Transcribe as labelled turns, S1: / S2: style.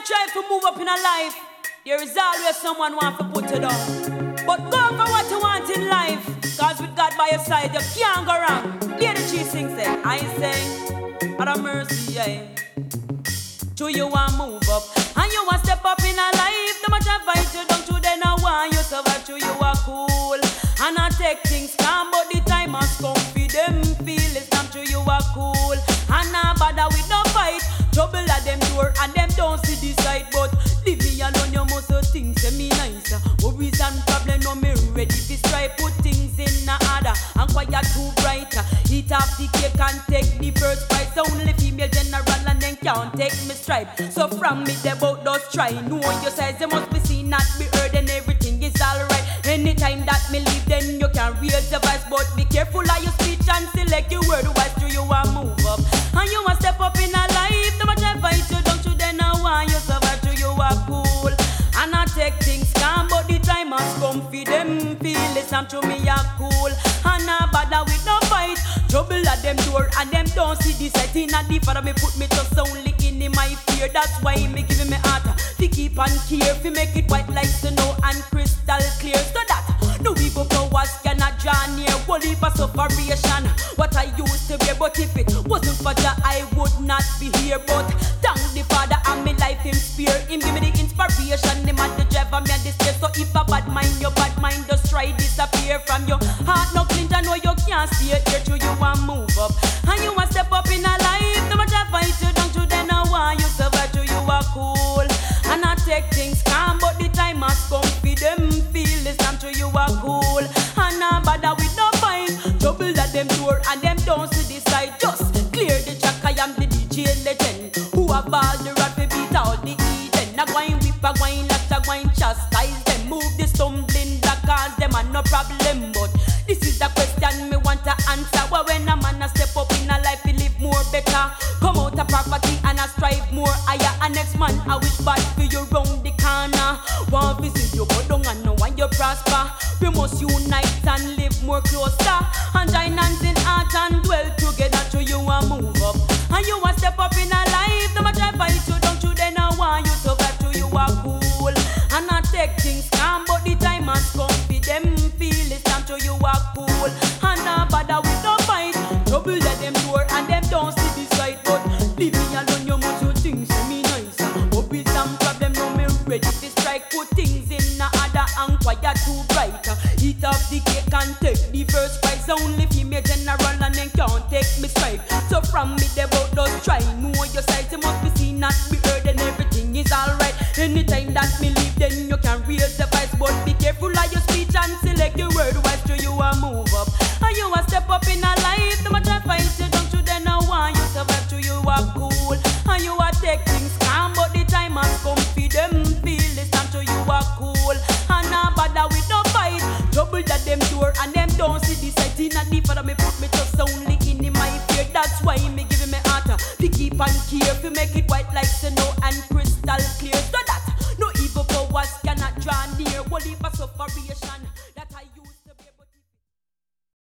S1: try to move up in a life, there is always someone want to put you down. But go for what you want in life, cause with God by your side, you can't go wrong. Hear the cheese sing, say, I say, out of mercy, yeah. Do you want move up, and you want step up in a life. No matter fight you down to then I want you survive. To you are cool, and I take things calm, but the time has come for them feel it's time. To you are cool, and I bother with no fight. Trouble at them door, and them don't see the side. But leave me alone, you must think say me nicer. Worries and problem, no me ready to strive. Put things in the order, and quiet too bright. Eat up the cake and take the first prize. Only female general, and then can't take me stripe. So from me the boat does try. Know your size, you must be seen, not be heard, and everything is alright. Anytime that me leave, then you can raise your voice. But be careful of your speech and select your word. Wise to you and move up, and you want step up in a life. No matter fight you don't you then I want you survive. To you are cool, and I take things calm, but the time has come for them feel it's time. To me are cool, and I bother with no fight. Trouble at them door, and them don't see the setting. And the father me put me just only in my fear. That's why me giving me heart to keep and care, to make it white like snow and crystal clear. So that no evil powers cannot draw near. Whole heap of sufferation, what I used to bear. But if it wasn't for Jah, I would not be here. But thank the Father and me life him spare. Him give me the inspiration, him at the driver me and the stairs. So if a bad mind, your bad mind just try disappear from your heart. No clean, I know you can't stay here. To you and move up, and you want step up in a life. No matter fight you down to then I want you survive. To you are cool, and I take things calm, but the time has come for them feel it's time. To you are cool, and I bother with no fight. Trouble at them door, and them don't see the side. Just clear the track, I am the DJ legend, who have all the rap to beat out the Eden. A wine whip, a wine lot, a wine chastise them. Move the stumbling block, cause them are no problem. But this is the question me want to answer. Well, when a man a step up in a life, he live more better. Come out of poverty and a strive more higher. And next man, I wish bad for you round the corner. One visit you go down and know when you prosper. We must unite and live more closer, and join hands in heart and dwell together. To you and move up, and you want step up in a life. No matter fight you don't you then I want you survive. To you are cool, and I take things calm, but the time has come for them feel it's time. To you are cool, and I bother with no fight. Trouble at them door, and them don't see the side. But leave me alone, you must you things to me nice. But with some problem, no me ready to strike. Put things in the other and quiet too bright. Eat up the cake and take the first prize. Only female general, and then can't take me stripe. So from me the boat does try. Know your size, you must be seen, not be heard, and everything is alright. Anytime that me leave, then you can raise the voice. But be careful of your speech and select your word. Wise to you and move up, and you a step up in a life. No matter fight you don't you then I want you survive. To you are cool, and you a take things calm, but the time has come for them feel it's time. To you are cool, and I bother with no fight. Trouble at them door, and them don't see the sight. In a deep for me put me just only in my fear. That's why me giving me heart to keep and care, to make it white like snow and crystal